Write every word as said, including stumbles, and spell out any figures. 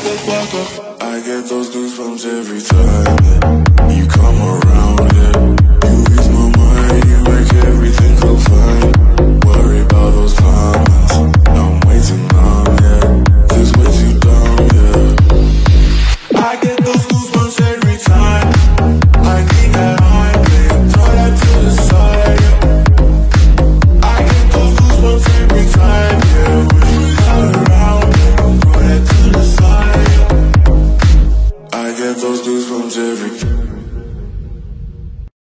I get those goosebumps every time you come around, yeah. You ease my mind, you make everything feel fine.